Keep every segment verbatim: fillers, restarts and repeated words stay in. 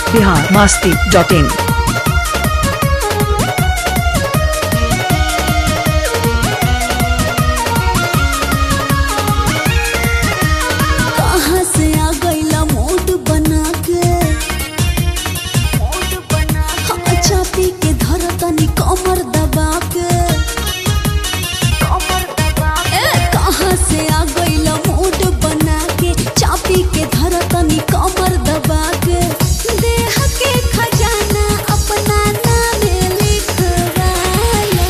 Bihar Masti dot इन। कहाँ से आ गईला मूड बना के, हाँ चापी के धर तनी कमर दबा के। ए कहाँ से आ गईला मूड बना के, चापी के धर तनी कमर दबा के। देह के खजाना अपना नामे लिखवाला।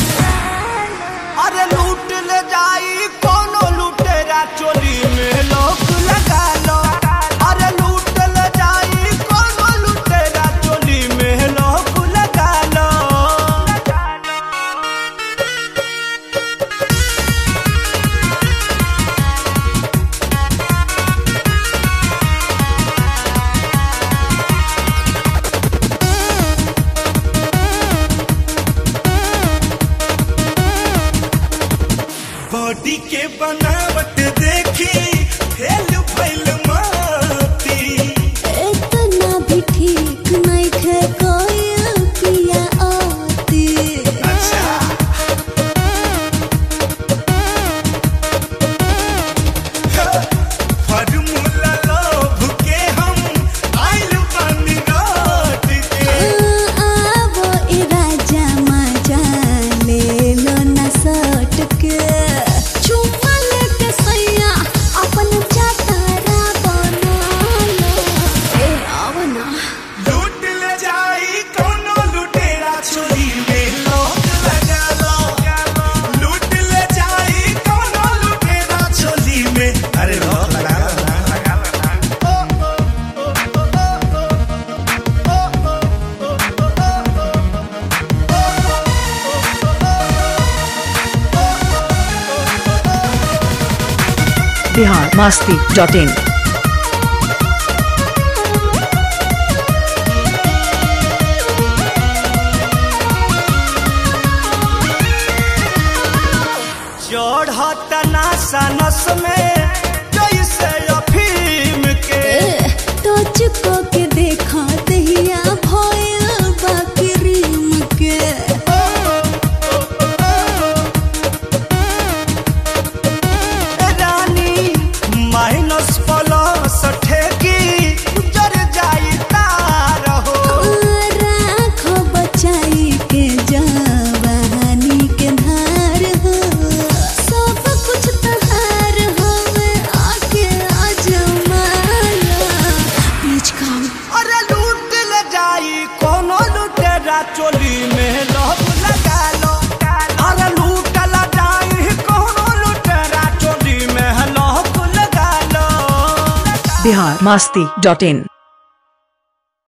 अरे लूट ले जाई कोनो लुटेरा चोली में लोग लगा लो। अरे लूट ले जाई कोनो लुटेरा चोली में लोग लगा लो। बॉडी के बनावट देखी फेल फैल माती। इतना भी ठीक नहीं खे कोई पिया आती। अच्छा फॉर्मूला लोभ के हम आइल बानी रात के। आवो ए राजा मजा ले लो ना सट के। चुम्मा लेके सैया अपन चातारा बना लो। ए आवो ना। लूट ले जाई कोनो लुटेरा चोली में लोग लगा लो। लूट ले जाई कोनो लुटेरा चोली में अरे लोग लगा लो ना, लगा लो ना। Bihar Masti dot in. चढ़त नशा नस में जैसे अफीम के। ए टच को के देखा दहिया भयल बा क्रीम के। रानी माइनस प्लस ठेकी जर जाई तार हो। राखो बचाई के जवानी के धार हो। सब कुछ तहार हवे आके आजमाला। बीच खाओ। अरे लूट ले जाई कोनो लुटेरा चोली में लोग लगा लो। अरे लूट ले जाई कोनो लुटेरा चोली में लोग लगा लो। बिहार मस्ती डॉट इन।